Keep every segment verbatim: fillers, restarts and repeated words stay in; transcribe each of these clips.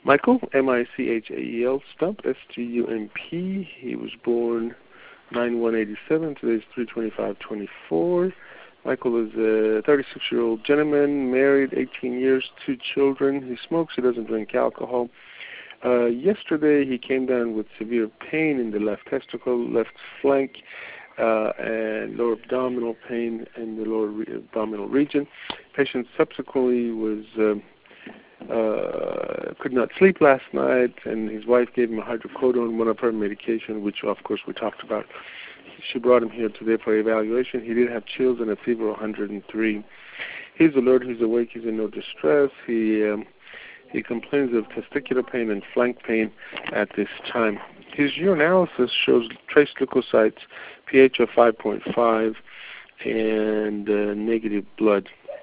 Michael, M I C H A E L, Stump, S T U M P. He was born nine one eighty-seven. Today's three twenty-five twenty-four. Michael is a thirty-six-year-old gentleman, married, eighteen years, two children. He smokes. He doesn't drink alcohol. Uh, yesterday, he came down with severe pain in the left testicle, left flank, uh, and lower abdominal pain in the lower re- abdominal region. Patient subsequently was uh, uh, could not sleep last night, and his wife gave him a hydrocodone, one of her medication, which, of course, we talked about. She brought him here today for evaluation. He did have chills and a fever of one hundred three. He's alert. He's awake. He's in no distress. He um, he complains of testicular pain and flank pain at this time. His urinalysis shows trace leukocytes, pH of five point five, and uh, negative blood.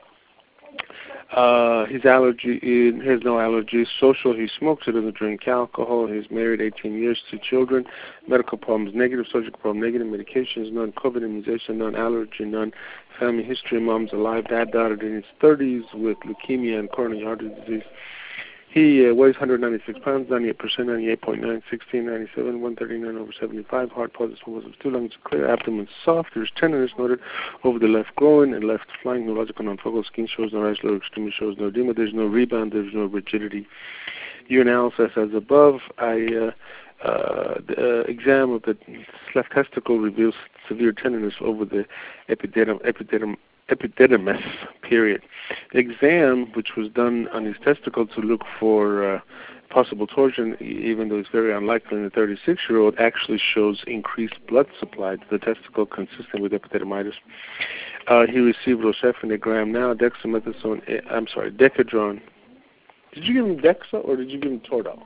Uh, his allergy, he has no allergies. Social, he smokes, he doesn't drink alcohol. He's married, eighteen years, two children. Medical problems, negative. Surgical problem, negative. Medications, none. COVID immunization, none. Allergy, none. Family history, mom's alive. Dad died in his thirties with leukemia and coronary artery disease. He uh, weighs one hundred ninety-six pounds, ninety-eight percent, ninety-eight point nine, sixteen, ninety-seven, one thirty-nine over seventy-five. Heart pulses, pulses, two lungs clear, abdomen soft. There's tenderness noted over the left groin and left flank. Neurological non-focal skin shows no rash, lower extremity shows no edema. There's no rebound. There's no rigidity. Urinalysis as above. I uh, uh, the uh, exam of the left testicle reveals severe tenderness over the epididymis. epididymis epididymis, period. The exam, which was done on his testicle to look for uh, possible torsion, even though it's very unlikely in a thirty-six-year-old, actually shows increased blood supply to the testicle consistent with epididymitis. Uh, he received rocephin now, dexamethasone, I'm sorry, Decadron. Did you give him Dexa or did you give him Tordal?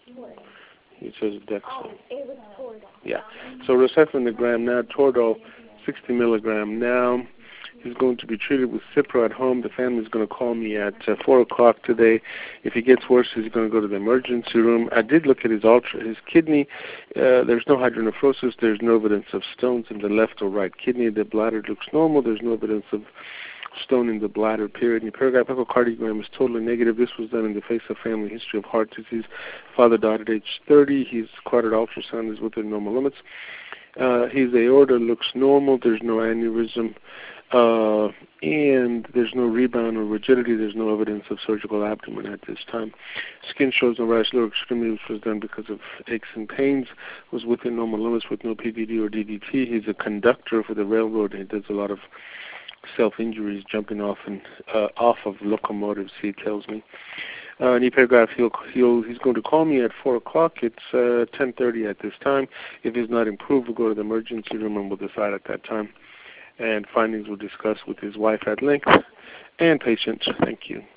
It says Dexa. Oh, it was Tordal. Yeah. So rocephin now, Tordal, sixty milligram now. He's going to be treated with Cipro at home. The family's going to call me at uh, four o'clock today. If he gets worse, he's going to go to the emergency room. I did look at his ultra, his kidney. Uh, there's no hydronephrosis. There's no evidence of stones in the left or right kidney. The bladder looks normal. There's no evidence of stone in the bladder, period. And the paragraph echocardiogram is totally negative. This was done in the face of family history of heart disease. Father died at age thirty. His carotid ultrasound is within normal limits. Uh, his aorta looks normal. There's no aneurysm. Uh, and there's no rebound or rigidity. There's no evidence of surgical abdomen at this time. Skin shows no rash, lower extremity, which was done because of aches and pains, was within normal limits with no P V D or D V T. He's a conductor for the railroad, and he does a lot of self-injuries, jumping off and uh, off of locomotives, he tells me. Uh, in paragraph, he'll, he'll, he's going to call me at four o'clock. It's uh, ten thirty at this time. If he's not improved, we'll go to the emergency room and we'll decide at that time. And findings we'll discuss with his wife at length and patients. Thank you.